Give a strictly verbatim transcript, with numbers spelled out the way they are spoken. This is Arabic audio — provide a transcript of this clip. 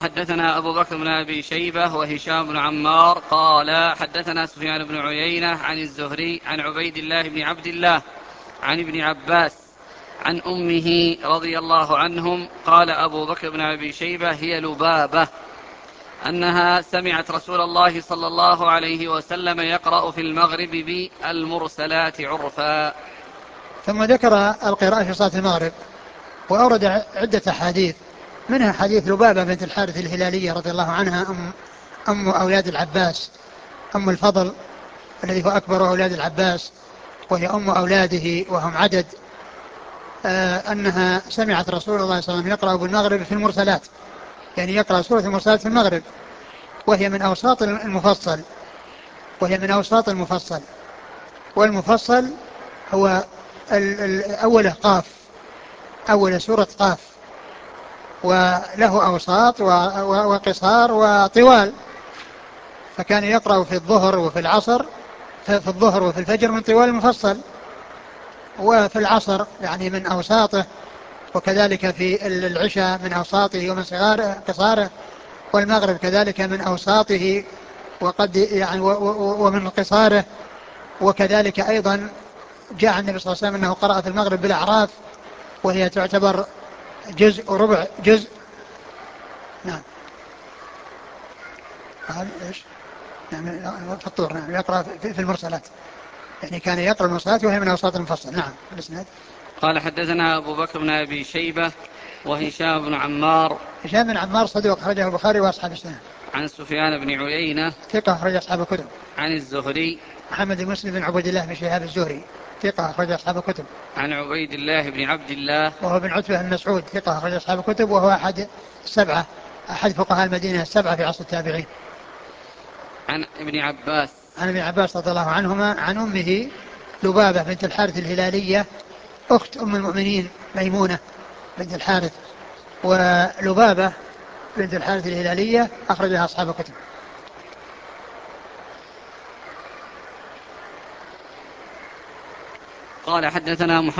حدثنا أبو بكر بن أبي شيبة وهشام بن عمار قال حدثنا سفيان بن عيينة عن الزهري عن عبيد الله بن عبد الله عن ابن عباس عن أمه رضي الله عنهم. قال أبو بكر بن أبي شيبة هي لبابة أنها سمعت رسول الله صلى الله عليه وسلم يقرأ في المغرب بالمرسلات عرفا. ثم ذكر القراءة في صلاة المغرب وأورد عدة أحاديث، منها حديث لبابة بنت الحارث الهلالية رضي الله عنها أم, أم أولاد العباس، أم الفضل الذي هو أكبر أولاد العباس، وهي أم أولاده وهم عدد. آه أنها سمعت رسول الله صلى الله عليه وسلم يقرأ بالمغرب في المرسلات، يعني يقرأ سورة المرسلات في المغرب، وهي من أوساط المفصل وهي من أوساط المفصل والمفصل هو أوله قاف، أول سورة قاف، وله أوساط وقصار وطوال، فكان يقرأ في الظهر وفي العصر، في الظهر وفي الفجر من طوال المفصل، وفي العصر يعني من أوساطه، وكذلك في العشاء من أوساطه ومن صغاره قصاره، والمغرب كذلك من أوساطه وقد يعني ومن قصاره. وكذلك أيضا جاء النبي صلى الله عليه وسلم أنه قرأ في المغرب بالأعراف، وهي تعتبر جزء وربع جزء. نعم. قال إيش؟ نعم في الطور. نعم يقرأ في المرسلات، يعني كان يقرأ المرسلات وهي من أوساط المفصل. نعم. الإسناد. قال حدثنا أبو بكر بن أبي شيبة وهشام بن عمار. هشام بن عمار صدوق أخرجه البخاري وأصحاب السنن. عن سفيان بن عيينة ثقة أخرج أصحاب الكتب. عن الزهري محمد بن مسلم بن عبد الله بن شهاب الزهري ثقة أخرج أصحاب الكتب. عن عبيد الله بن عبد الله وهو بن عتبة بن مسعود ثقة أخرج أصحاب الكتب، وهو أحد السبعة أحد فقهاء المدينة السبعة في عصر التابعين. عن ابن عباس عن ابن عباس رضي الله عنهما عن أمه لبابة بنت الحارث الهلالية أخت أم المؤمنين ميمونة بنت الحارث، ولبابة بنت الحارث الهلالية أخرجها أصحاب الكتب. قال حدثنا محمد